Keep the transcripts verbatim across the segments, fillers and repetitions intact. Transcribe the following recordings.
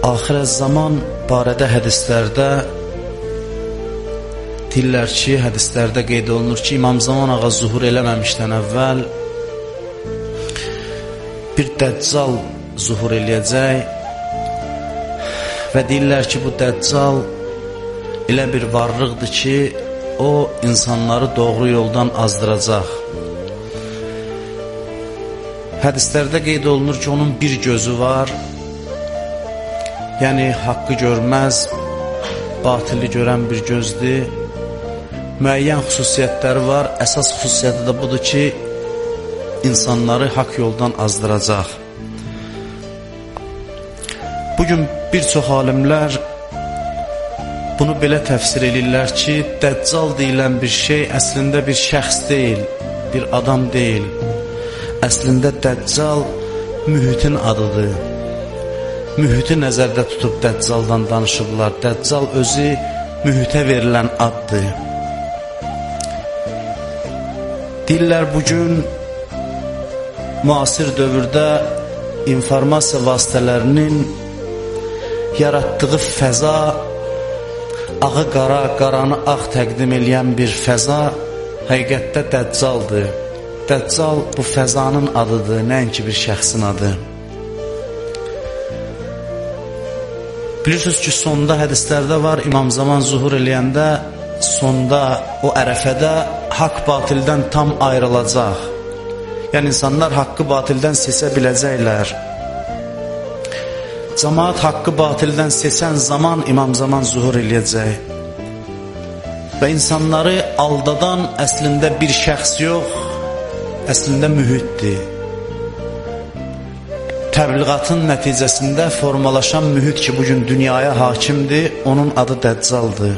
Axirət zaman barədə hədislərdə deyirlər ki, hədislərdə qeyd olunur ki, İmam Zaman ağa zuhur eləməmişdən əvvəl bir dəccal zuhur eləyəcək və deyirlər ki, bu dəccal elə bir varlıqdır ki, o insanları doğru yoldan azdıracaq. Hədislərdə qeyd olunur ki, onun bir gözü var, yəni haqqı görməz, batili görən bir gözdür. Müəyyən xüsusiyyətləri var, əsas xüsusiyyəti də budur ki, insanları haqq yoldan azdıracaq. Bugün bir çox alimlər bunu belə təfsir edirlər ki, dəccal deyilən bir şey əslində bir şəxs deyil, bir adam deyil. Əslində dəccal mühitin adıdır. Mühiti nəzərdə tutub dəccaldan danışıblar. Dəccal özü mühitə verilən addır. Deyirlər, bugün müasir dövrdə informasiya vasitələrinin yaratdığı fəza, ağı qara, qaranı ağ təqdim eləyən bir fəza həqiqətdə dəccaldır. Dəccal bu fəzanın adıdır, nəinki bir şəxsin adı. Bilirsiniz ki, sonda hədislərdə var, İmam Zaman zuhur eləyəndə, sonda, o ərəfədə haqq batildən tam ayrılacaq. Yəni, insanlar haqqı batildən seçə biləcəklər. Cəmaat haqqı batildən seçən zaman İmam Zaman zuhur eləyəcək. Və insanları aldadan əslində bir şəxs yox, əslində mühitdir. Təbliğatın nəticəsində formalaşan mühit ki, bugün dünyaya hakimdir, onun adı dəccaldır.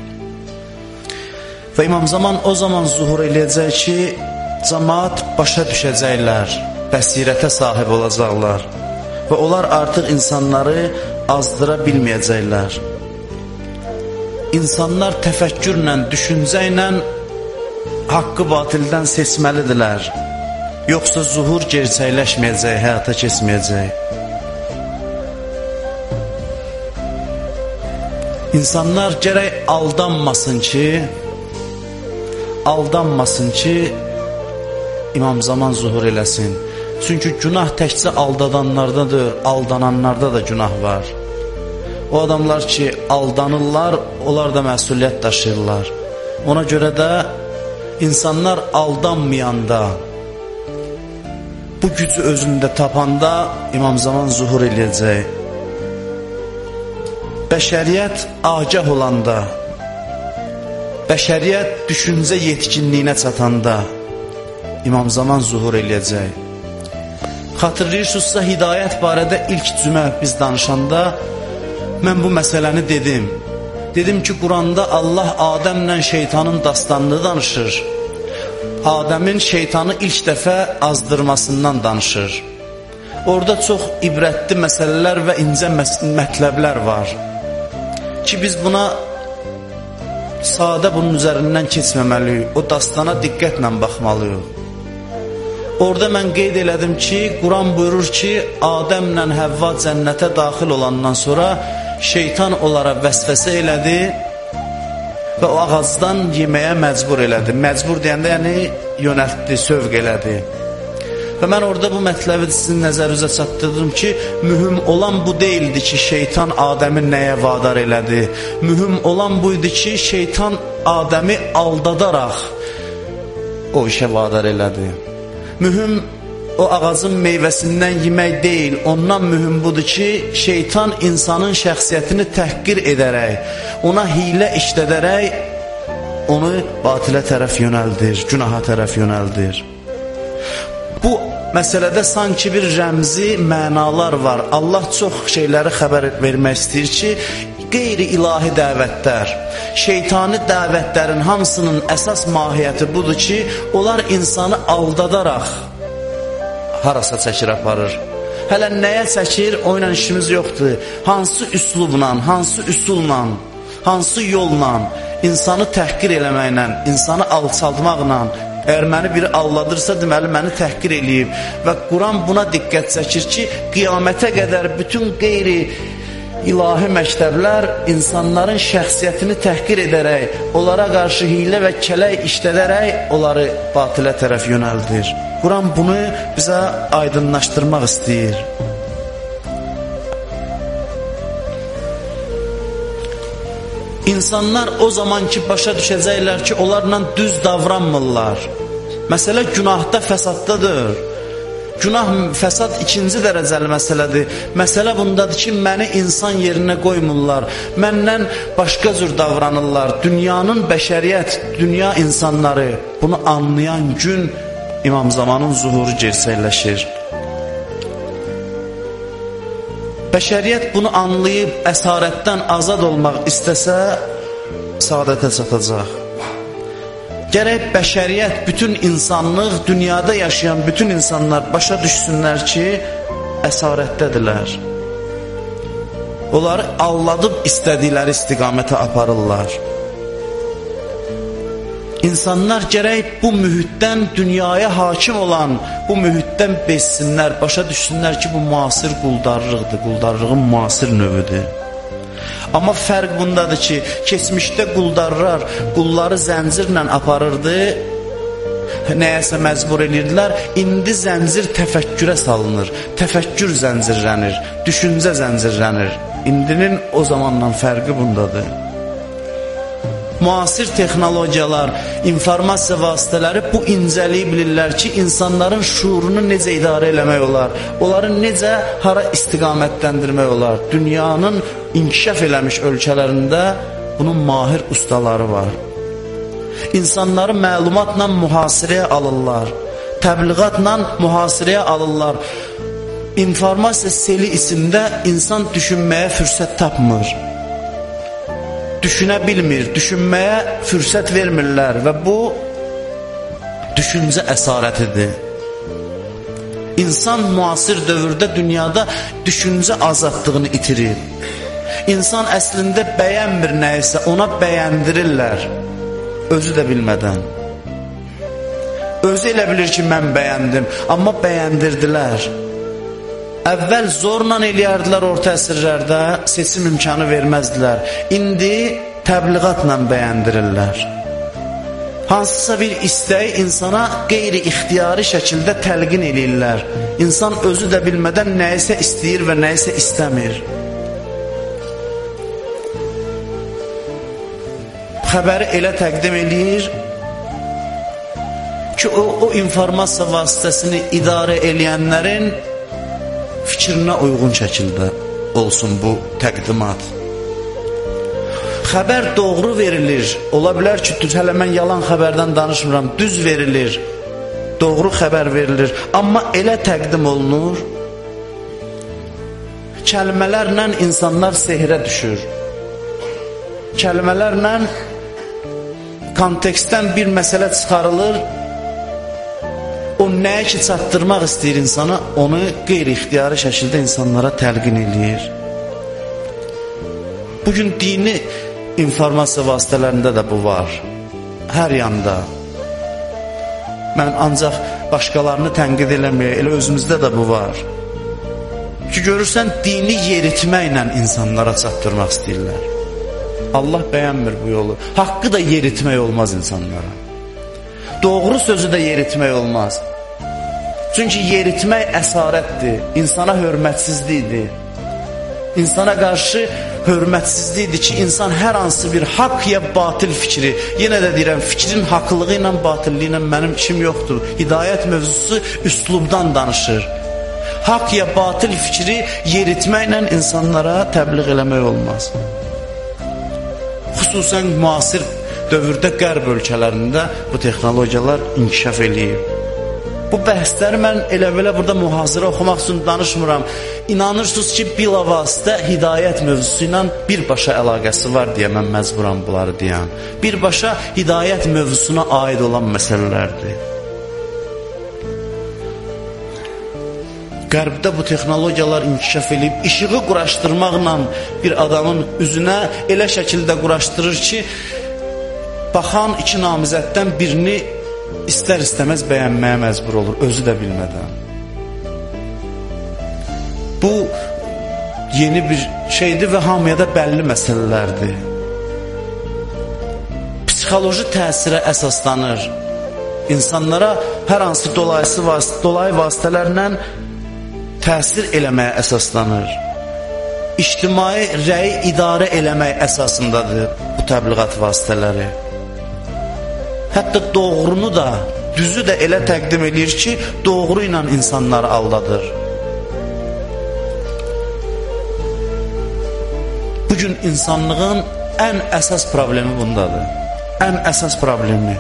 Və İmam Zaman o zaman zuhur eləyəcək ki, cəmaat başa düşəcəklər, bəsirətə sahib olacaqlar və onlar artıq insanları azdıra bilməyəcəklər. İnsanlar təfəkkürlə, düşüncə ilə haqqı batildən seçməlidirlər. Yoxsa zuhur gerçəkləşməyəcək, həyata keçməyəcək. İnsanlar gərək aldanmasın ki, aldanmasın ki, İmam Zaman zuhur eləsin. Çünki günah təkcə aldadanlardadır, aldananlarda da günah var. O adamlar ki, aldanırlar, onlar da məsuliyyət daşıyırlar. Ona görə də insanlar aldanmayanda, bu gücü özündə tapanda İmam Zaman zuhur eləyəcək. Bəşəriyyət agah olanda, bəşəriyyət düşüncə yetkinliyinə çatanda İmam Zaman zuhur eləyəcək. Xatırlayırsınızsa, hidayət barədə ilk cümə biz danışanda mən bu məsələni dedim. Dedim ki, Quranda Allah Adəmlə şeytanın dastanını danışır. Adəmin şeytanı ilk dəfə azdırmasından danışır. Orada çox ibrətli məsələlər və incə mətləblər var ki, biz buna sadə bunun üzərindən keçməməliyik, o dastana diqqətlə baxmalıyıq. Orada mən qeyd elədim ki, Quran buyurur ki, Adəmlə Həvva cənnətə daxil olandan sonra şeytan onlara vəsvəsə elədi və o ağacdan yeməyə məcbur elədi. Məcbur deyəndə, yəni yönəltdi, sövq elədi. Və mən orada bu mətləbi sizin nəzərinizə çatdırdım ki, mühüm olan bu deyildi ki, şeytan Adəmi nəyə vadar elədi. Mühüm olan buydu ki, şeytan Adəmi aldadaraq o işə vadar elədi. Mühüm o ağacın meyvəsindən yemək deyil, ondan mühüm budur ki, şeytan insanın şəxsiyyətini təhqir edərək, ona hilə işlədərək, onu batilə tərəf yönəldir, günaha tərəf yönəldir. Bu məsələdə sanki bir rəmzi mənalar var. Allah çox şeyləri xəbər vermək istəyir ki, qeyri-ilahi dəvətlər, şeytani dəvətlərin hamısının əsas mahiyyəti budur ki, onlar insanı aldadaraq harasa çəkir aparır. Hələ nəyə çəkir, o ilə işimiz yoxdur. Hansı üslubla, hansı üsulla, hansı yolla, insanı təhqir eləməklə, insanı alçaltmaqla, əgər məni biri alladırsa, deməli məni təhqir eləyib. Və Quran buna diqqət çəkir ki, qiyamətə qədər bütün qeyri İlahi məktəblər insanların şəxsiyyətini təhqir edərək, onlara qarşı hiylə və kələk işlədərək onları batilə tərəf yönəldir. Quran bunu bizə aydınlaşdırmaq istəyir. İnsanlar o zaman ki başa düşəcəklər ki, onlarla düz davranmırlar. Məsələ günahda, fəsaddadır. Günah, fəsad ikinci dərəcəli məsələdir. Məsələ bundadır ki, məni insan yerinə qoymurlar. Məndən başqa cür davranırlar. Dünyanın bəşəriyyət, dünya insanları bunu anlayan gün İmam Zamanın zuhuru gerçəkləşir. Bəşəriyyət bunu anlayıb əsarətdən azad olmaq istəsə, saadətə çatacaq. Gərək bəşəriyyət, bütün insanlıq, dünyada yaşayan bütün insanlar başa düşsünlər ki, əsarətdədirlər. Onları aldadıb istədikləri istiqamətə aparırlar. İnsanlar gərək bu mühitdən, dünyaya hakim olan bu mühitdən bezsinlər, başa düşsünlər ki, bu müasir quldarlıqdır, quldarlığın müasir növüdür. Amma fərq bundadır ki, keçmişdə quldarlar qulları zəncirlə aparırdı, nəyəsə məcbur edirdilər. İndi zəncir təfəkkürə salınır, təfəkkür zəncirlənir, düşüncə zəncirlənir. İndinin o zamandan fərqi bundadır. Müasir texnologiyalar, informasiya vasitələri bu incəliyi bilirlər ki, insanların şuurunu necə idarə eləmək olar, onları necə hara istiqamətləndirmək olar. Dünyanın inkişaf eləmiş ölkələrində bunun mahir ustaları var. İnsanları məlumatla mühasirəyə alırlar, təbliğatla mühasirəyə alırlar. İnformasiya seli içində insan düşünməyə fürsət tapmır. Düşünə bilmir, düşünməyə fürsət vermirlər və bu düşüncə əsarətidir. İnsan müasir dövrdə dünyada düşüncə azadlığını itirir. İnsan əslində bəyənmir nəyəsə, ona bəyəndirirlər, özü də bilmədən. Özü elə bilir ki, mən bəyəndim, amma bəyəndirdilər. Əvvəl zorla eləyərdilər orta əsrlərdə, seçim imkanı verməzdilər. İndi təbliğatla bəyəndirirlər. Hansısa bir istəyi insana qeyri-ixtiyari şəkildə təlqin eləyirlər. İnsan özü də bilmədən nəyisə istəyir və nəyisə istəmir. Xəbəri elə təqdim eləyir ki, o, o informasiya vasitəsini idarə eləyənlərin fikrinə uyğun şəkildə olsun bu təqdimat. Xəbər doğru verilir. Ola bilər ki, hələ mən yalan xəbərdən danışmıram, düz verilir. Doğru xəbər verilir. Amma elə təqdim olunur. Kəlmələrlə insanlar sehrə düşür. Kəlmələrlə kontekstdən bir məsələ çıxarılır. O nəyə ki çatdırmaq istəyir insana, onu qeyri-ixtiyari şəkildə insanlara təlqin eləyir. Bugün dini informasiya vasitələrində də bu var. Hər yanda. Mən ancaq başqalarını tənqid eləməyək, elə özümüzdə də bu var. Ki görürsən, dini yeritməklə insanlara çatdırmaq istəyirlər. Allah bəyənmir bu yolu. Haqqı da yeritmək olmaz insanlara. Doğru sözü də yeritmək olmaz. Çünki yeritmək əsarətdir, insana hörmətsizlikdir. İnsana qarşı hörmətsizlikdir ki, insan hər hansı bir haqq ya batil fikri, yenə də deyirəm, fikrin haqlılığı ilə, batilliyi ilə mənim işim yoxdur. Hidayət mövzusu üslubdan danışır. Haqq ya batil fikri yeritməklə insanlara təbliğ eləmək olmaz. Xüsusən müasir dövrdə qərb ölkələrində bu texnologiyalar inkişaf eləyib. Bu bəhsləri mən elə-belə burada mühazirə oxumaq üçün danışmıram. İnanırsınız ki, bilavasitə hidayət mövzusu ilə birbaşa əlaqəsi var deyə mən məcburam bunları deyəm. Birbaşa hidayət mövzusuna aid olan məsələlərdir. Qərbdə bu texnologiyalar inkişaf edib, işığı quraşdırmaqla bir adamın üzünə elə şəkildə quraşdırır ki, baxan iki namizəddən birini istər-istəməz bəyənməyə məcbur olur, özü də bilmədən. Bu, yeni bir şeydir və hamıya da bəlli məsələlərdir. Psixoloji təsirə əsaslanır. İnsanlara hər hansı dolayısı vasitə, dolayı vasitələrlə təsir eləməyə əsaslanır. İctimai rəyi idarə eləmək əsasındadır bu təbliğat vasitələri. Hətta doğrunu da, düzü də elə təqdim edir ki, doğru ilə insanları aldadır. Bugün insanlığın ən əsas problemi bundadır. Ən əsas problemi.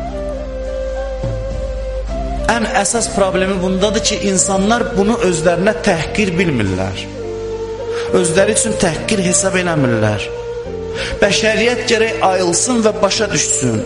Ən əsas problemi bundadır ki, insanlar bunu özlərinə təhqir bilmirlər. Özləri üçün təhqir hesab eləmirlər. Bəşəriyyət gərək ayılsın və başa düşsün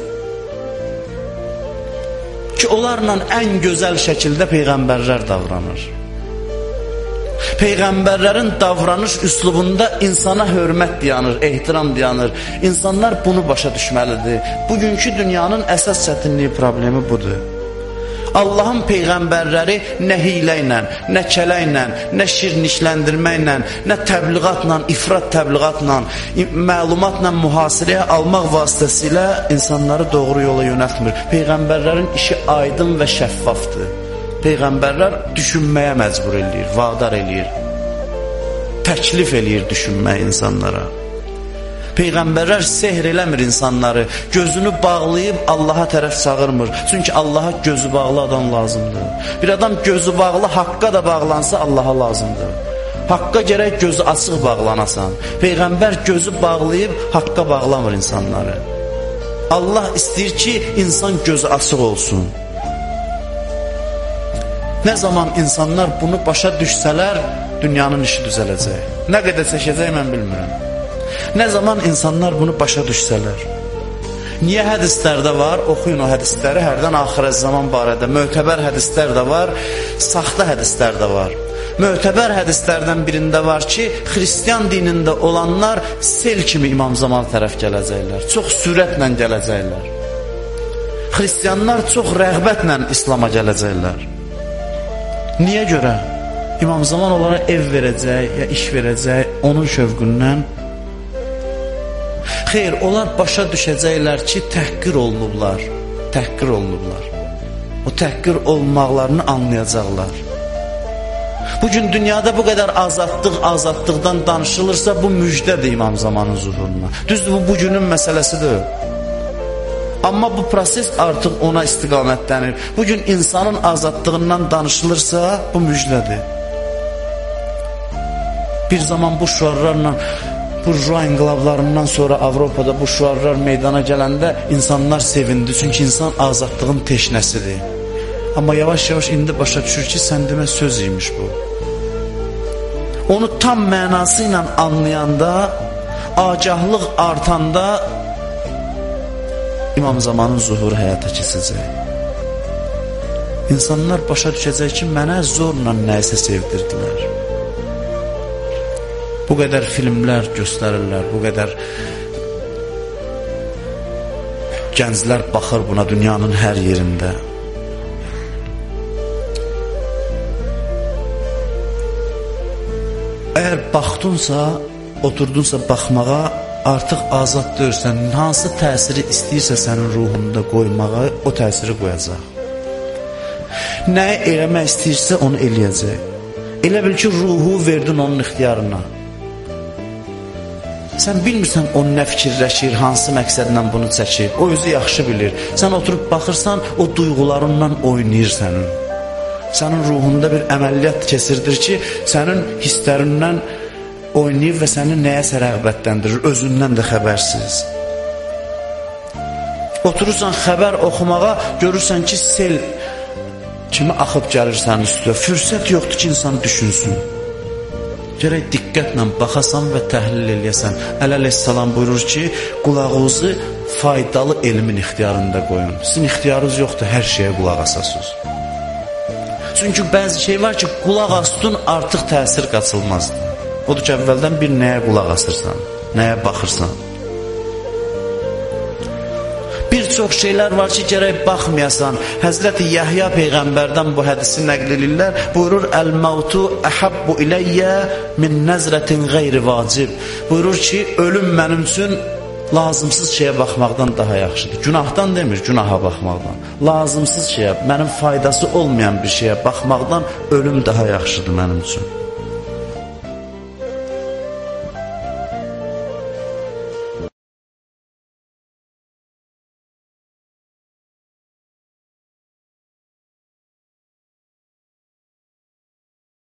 ki, onlarla ən gözəl şəkildə peyğəmbərlər davranır. Peyğəmbərlərin davranış üslubunda insana hörmət dayanır, ehtiram dayanır. İnsanlar bunu başa düşməlidir. Bugünkü dünyanın əsas çətinliyi problemi budur. Allahın peyğəmbərləri nə hiylə ilə, nə kələ ilə, nə şirnişləndirməklə, nə təbliğatla, ifrat təbliğatla, məlumatla mühasirəyə almaq vasitəsilə insanları doğru yola yönəltmir. Peyğəmbərlərin işi aydın və şəffafdır. Peyğəmbərlər düşünməyə məcbur eləyir, vadar eləyir, təklif eləyir düşünmək insanlara. Peyğəmbərlər sehr eləmir insanları, gözünü bağlayıb Allaha tərəf çağırmır. Çünki Allaha gözü bağlı adam lazımdır. Bir adam gözü bağlı, haqqa da bağlansa Allaha lazımdır. Haqqa gərək gözü açıq bağlanasan. Peyğəmbər gözü bağlayıb haqqa bağlamır insanları. Allah istəyir ki, insan gözü açıq olsun. Nə zaman insanlar bunu başa düşsələr, dünyanın işi düzələcək. Nə qədər çəkəcək mən bilmirəm. Nə zaman insanlar bunu başa düşsələr. Niyə hədislərdə var? Oxuyun o hədisləri, hərdən axirət zaman barədə. Mötəbər hədislər də var, saxta hədislər də var. Mötəbər hədislərdən birində var ki, xristiyan dinində olanlar sel kimi İmam Zaman tərəf gələcəklər. Çox sürətlə gələcəklər. Xristiyanlar çox rəğbətlə İslama gələcəklər. Niyə görə? İmam Zaman onlara ev verəcək, ya iş verəcək, onun şövqündən. Xeyr, onlar başa düşəcəklər ki, təhqir olunublar, təhqir olunublar. O təhqir olmaqlarını anlayacaqlar. Bugün dünyada bu qədər azadlıq, azadlıqdan danışılırsa, bu müjdədir İmam Zamanın zuhuruna. Düzdür, bu bugünün məsələsidir. Amma bu proses artıq ona istiqamətlənir. Bugün insanın azadlığından danışılırsa, bu müjdədir. Bir zaman bu şüarlarla, burjua inqilablarından sonra Avropada bu şüarlar meydana gələndə insanlar sevindi. Çünki insan azadlığın teşnəsidir. Amma yavaş-yavaş indi başa düşür ki, sən demə söz imiş bu. Onu tam mənası ilə anlayanda, agahlıq artanda İmam Zamanın zuhuru həyata keçəcək. İnsanlar başa düşəcək ki, mənə zorla nəyisə sevdirdilər. Bu qədər filmlər göstərirlər, bu qədər gənclər baxır buna dünyanın hər yerində. Əgər baxdunsa, oturdunsa baxmağa, artıq azad deyirsən, hansı təsiri istəyirsə sənin ruhunda qoymağa, o təsiri qoyacaq. Nəyi eləmək istəyirsə, onu eləyəcək. Elə bil ki, ruhu verdin onun ixtiyarına. Sən bilmirsən o nə fikirləşir, hansı məqsədlə bunu çəkir. O özü yaxşı bilir. Sən oturub baxırsan, o duyğularından oynayır sənin. Sənin ruhunda bir əməliyyat keçirdir ki, sənin hisslərindən oynayır və səni nəyəsə rəğbətləndirir, özündən də xəbərsiz. Oturursan xəbər oxumağa, görürsən ki, sel kimi axıb gəlir sənin üstüne. Fürsət yoxdur ki, insan düşünsün. Gərək diqqətlə baxasan və təhlil eləyəsən. Əleyhissalam buyurur ki, qulağınızı faydalı elmin ixtiyarında qoyun. Sizin ixtiyarınız yoxdur, hər şeyə qulaq asasınız. Çünki bəzi şey var ki, qulaq astın artıq təsir qaçılmazdır. Odur ki, əvvəldən bir nəyə qulaq asırsan, nəyə baxırsan. Bir çox şeylər var ki, gərək baxmayasan. Həzrəti Yəhya Peyğəmbərdən bu hədisi nəql edirlər. Buyurur, Əl-məvtu əhəbbu iləyyə min nəzrətin qeyri vacib. Buyurur ki, ölüm mənim üçün lazımsız şeyə baxmaqdan daha yaxşıdır. Günahdan demir, günaha baxmaqdan. Lazımsız şeyə, mənim faydası olmayan bir şeyə baxmaqdan ölüm daha yaxşıdır mənim üçün.